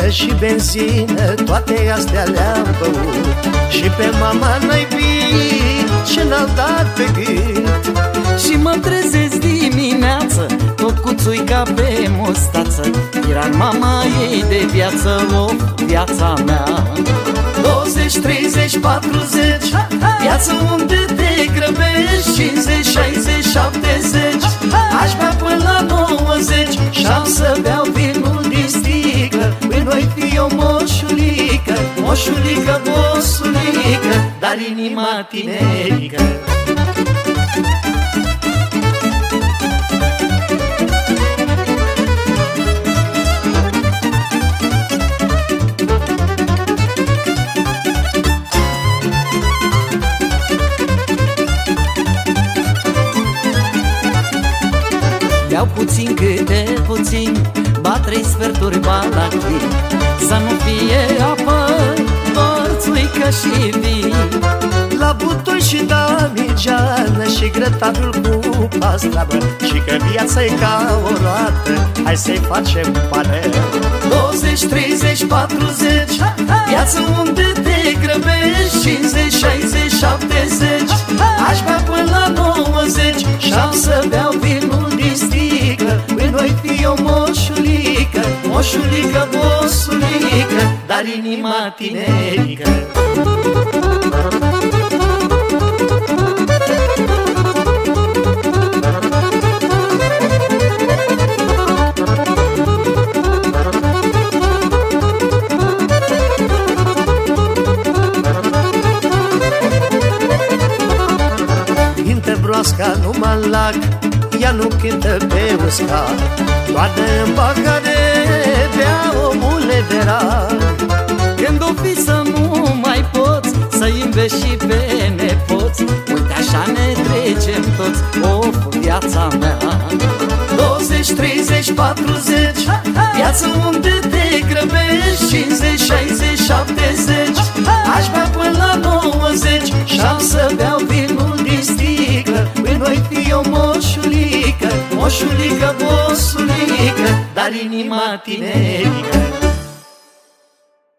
și benzină, toate astea le-am băut. Și pe mama n-ai bine și n-am dat pe gât. Și mă trezesc dimineață, tot cu țuica pe mustață. Era mama ei de viață, o viața mea. 20, 30, 40, viață unde te grăbești. 50, 60, 70, aș bea până la 90 și-am să beau vinul din sticlă. Păi noi fi o moșulică, moșulică, bosulică, dar inima tinerică. Iau puțin câte puțin, ba 3 sferturi, ba la chin. Să nu fie apă, doar țuică și vin. La butoi și damigeană și grătarul cu pastramă. Și că viața-i ca o roată, hai să-i facem panel. 20, 30, 40, viață unde te grăbești. 50, 60, 70, aș bea până la 90 și-am să beau vinul din sticlă. Păi noi fi o moșulică, moșulică, bosulică, dar inima tinerică. Broasca numai în lac, ea nu cântă pe uscat. Toată în pahare bea omule de rac. Când o fi să nu mai poți să-i înveți și pe nepoți, uite așa ne trecem toți, of, viața mea. 20, 30, 40, viață unde te grăbești. 50, 60, 70, aș bea până la 90 și-am să beau vinul din sticlă. Păi noi fi o moșulică, moșulică, bosulică, dar inima tinerică.